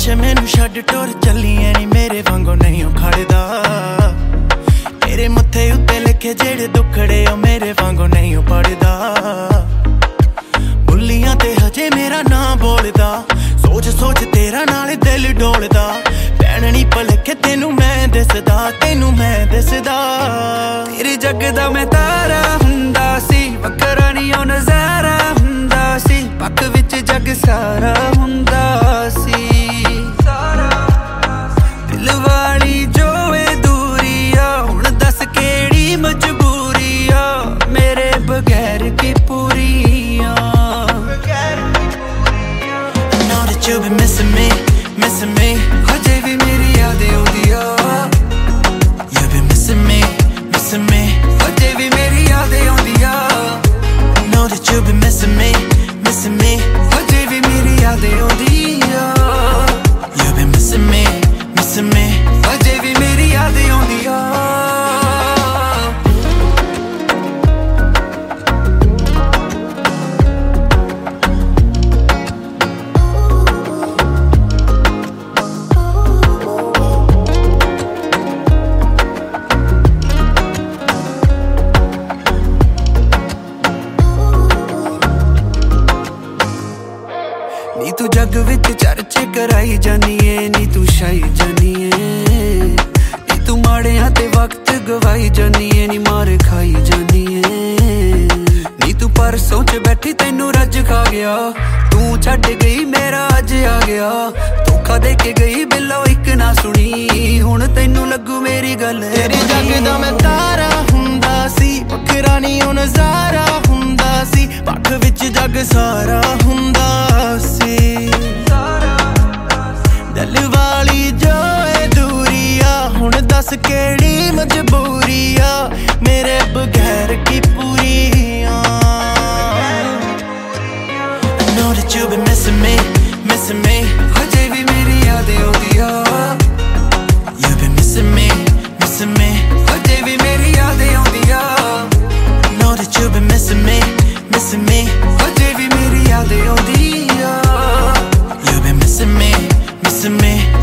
ਪਿੱਛੇ ਮੈਨੂੰ ਛੱਡ ਟੁਰ ਚੱਲੀਏ ਨੀ ਮੇਰੇ ਵਾਂਗੂ ਨਹੀਂ ਖੜਦਾ ਤੇਰੇ ਮੱਥੇ ਉੱਤੇ ਲਿਖੇ ਜਿਹੜੇ ਦੁੱਖੜੇ ਉਹ ਮੇਰੇ ਵਾਂਗੂ ਨਹੀਂ ਪੜਦਾ ਬੁੱਲੀਆਂ ਤੇ ਹਜੇ ਮੇਰਾ ਨਾਂ ਬੋਲਦਾ ਸੋਚ ਸੋਚ ਤੇਰਾ ਨਾਲ ਦਿਲ ਡੋਲਦਾ ਭੈਣ ਨੀ ਭਲਕੇ ਤੈਨੂੰ ਮੈਂ ਦਿਸਦਾ ਤੇਰੇ ਜੱਗ ਦਾ ਮੈਂ ਤਾਰਾ ਹੁੰਦਾ ਸੀ ਵੱਖਰਾ ਨੀ ਉਹ ਨਜ਼ਾਰਾ ਹੁੰਦਾ ਸੀ ਪੱਕ ਵਿੱਚ ਜੱਗ ਸਾਰਾ ਹੁੰਦਾ ਸੀ ਦਿਲ ਵਾਲੀ ਜੋ ਏ ਦੂਰੀ ਆ ਹੁਣ ਦੱਸ ਕਿਹੜੀ ਮਜਬੂਰੀ ਆ ਮੇਰੇ ਬਗੈਰ ਕੀ ਪੂਰੀ ਆ Know that you've been missing me ਹਜੇ ਵੀ ਮੇਰੀ ਯਾਦ ਆਉਂਦੀ ਆ You've been missing me ਹਜੇ ਵੀ ਮੇਰੀ ਯਾਦ ਆਉਂਦੀ ਆ Know that you've been missing me ਹਜੇ ਵੀ ਮੇਰੀ ਯਾਦ ਆਉਂਦੀ ਆ You've been missing me ਹਜੇ ਵੀ ਮੇਰੀ ਯਾਦ ਆਉਂਦੀ ਆ ਨੀ ਤੂੰ ਜੱਗ ਵਿੱਚ ਚਰਚੇ ਕਰਾਈ ਜਾਨੀ ਏ ਨੀ ਤੂੰ ਛਾਈ ਜਾਨੀ ਏ ਨੀ ਤੂੰ ਮਾੜਿਆਂ ਤੇ ਵਕਤ ਗਵਾਈ ਜਾਨੀ ਏ ਨੀ ਮਾਰ ਖਾਈ ਜਾਨੀ ਏ ਨੀ ਤੂੰ ਪਰਸੋਂ ਚ ਬੈਠੀ ਤੈਨੂੰ ਰੱਜ ਖਾ ਗਿਆ ਤੂੰ ਛੱਡ ਗਈ ਮੇਰਾ ਅੱਜ ਆ ਗਿਆ ਧੋਖਾ ਦੇ ਕੇ ਗਈ ਬਿੱਲੋ ਇੱਕ ਨਾ ਸੁਣੀ ਹੁਣ ਤੈਨੂੰ ਲੱਗੂ ਮੇਰੀ ਗੱਲ ਤੇਰੇ ਜੱਗ ਦਾ ਮੈਂ ਤਾਰਾ ਹੁੰਦਾ ਸੀ ਵੱਖਰਾ ਨੀ ਉਹ ਨਜ਼ਾਰਾ ਹੁੰਦਾ ਸੀ ਪੱਖ ਵਿੱਚ ਜੱਗ ਸਾਰਾ ਹੁੰਦਾ ਸੀ ਦਿਲ ਵਾਲੀ ਜੋ ਏ ਦੂਰੀ ਆ ਹੁਣ ਦੱਸ ਕਿਹੜੀ ਮਜਬੂਰੀ ਆ ਮੇਰੇ ਬਗੈਰ ਕੀ ਪੂਰੀ ਆ I know that you've been missing me ਹਜੇ ਵੀ ਮੇਰੀ ਯਾਦ ਆਉਂਦੀ ਆ You've been missing me ਹਜੇ ਵੀ ਮੇਰੀ ਯਾਦ ਆਉਂਦੀ ਆ I know that you've been missing me ਹਜੇ ਵੀ ਮੇਰੀ ਯਾਦ ਆਉਂਦੀ ਆ You've been missing me